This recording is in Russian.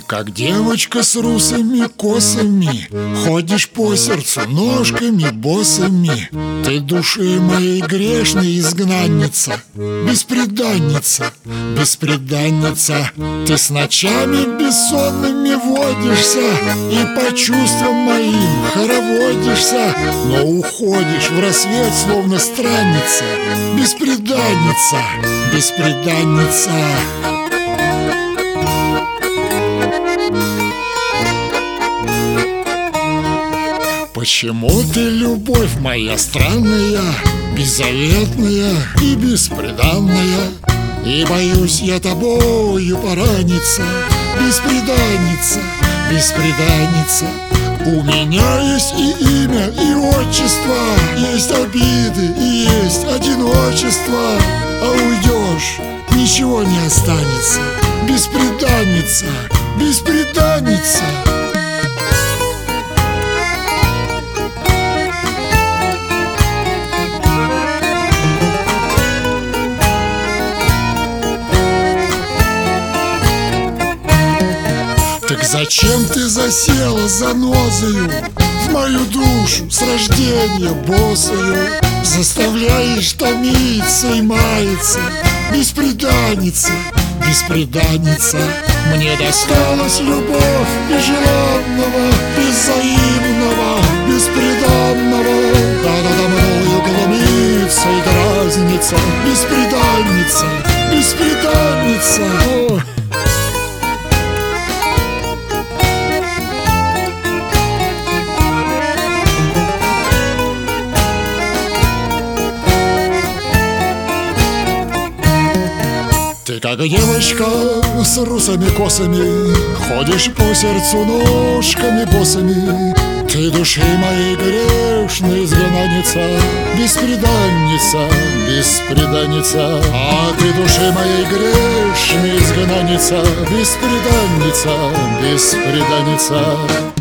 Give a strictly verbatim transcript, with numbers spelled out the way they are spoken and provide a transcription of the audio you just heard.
Как девочка с русыми косами, ходишь по сердцу ножками босыми. Ты души моей грешной изгнанница, бесприданница, бесприданница. Ты с ночами бессонными водишься и по чувствам моим хороводишься, но уходишь в рассвет, словно странница, бесприданница, бесприданница. Почему ты, любовь моя странная, беззаветная и бесприданная? И боюсь я тобою пораниться, бесприданница, бесприданница. У меня есть и имя, и отчество, есть обиды и есть одиночество. А уйдешь, ничего не останется, бесприданница, бесприданница. Так зачем ты засела занозою в мою душу с рождения босою? Заставляешь томиться и маяться, бесприданница, бесприданница. Мне досталась любовь безжеланного, безвзаимного, бесприданного. Да надо мною глумится и дразнится, бесприданница, бесприданница. О! Ты как девочка с русыми косами, ходишь по сердцу ножками босыми. Ты души моей грешной изгнанница, бесприданница, бесприданница. А ты души моей грешной изгнанница, бесприданница, бесприданница.